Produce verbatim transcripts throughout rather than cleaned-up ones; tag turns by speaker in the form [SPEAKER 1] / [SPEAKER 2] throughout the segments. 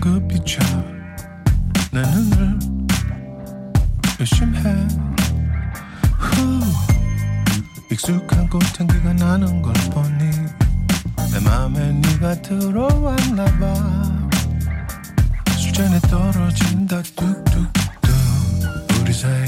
[SPEAKER 1] 그 내 눈을 의심해. 후, 익숙한 꽃향기가 나는 걸 보니 내 맘에 네가 들어왔나봐. 술잔에 떨어진다 뚝뚝뚝 우리 사이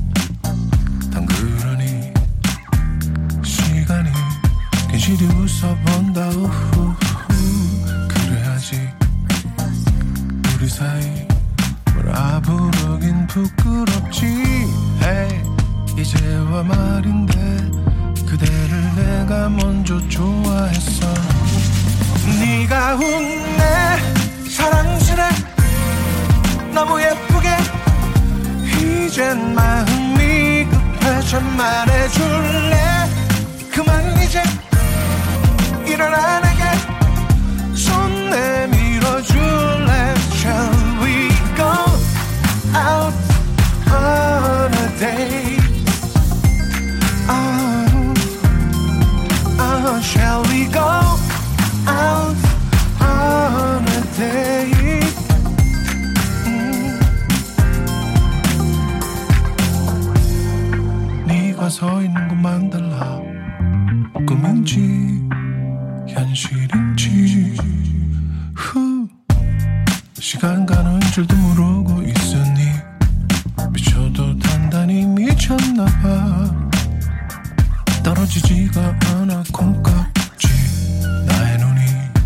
[SPEAKER 1] 당그러니 시간이 괜시리 웃어본다. 우후후 그래야지 우리 사이 뭐라 부르긴 부끄럽지. hey, 이제와 말인데 그대를 내가 먼저 좋아했어. 네가 웃네 사랑스레 너무 예쁘게. 이젠 마음이 급해 좀 말해줄래. 그만 이제 일어나 내게 손 내밀어줄래. Shall we go out on a date? Oh, oh, shall we go out on a date? 음. 네가 서 있는 것만 달라. 꿈인지 현실인지. 후. 시간 가는 줄도 모르고 있으니 미쳐도 단단히 미쳤나봐. 떨어지지가 않아 콩깍지 나의 눈이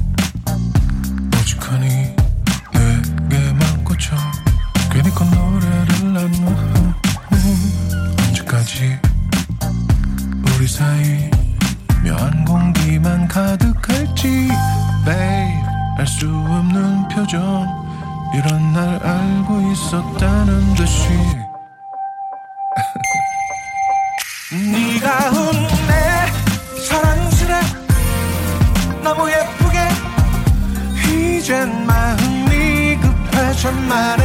[SPEAKER 1] 오직하니 내게만 꽂혀. 괜히 콧노래를 나누. 언제까지 우리 사이 묘한 공기만 가득할지. Babe 알 수 없는 표정 이런 날 알고 있었다는 듯이. 네가 웃네 사랑스레 너무 예쁘게. 이젠 마음이 급해 좀 말해.